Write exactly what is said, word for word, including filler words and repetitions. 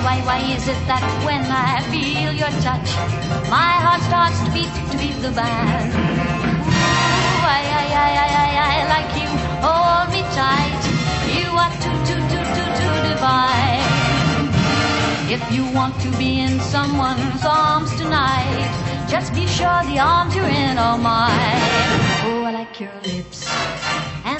why, why is it that when I feel your touch, my heart starts to beat, to beat the band? Ooh, I, I, I, I, I, I like you, hold me tight. You are too, too, too, too, too divine. If you want to be in someone's arms tonight, just be sure the arms you're in are mine. Oh, I like your lips and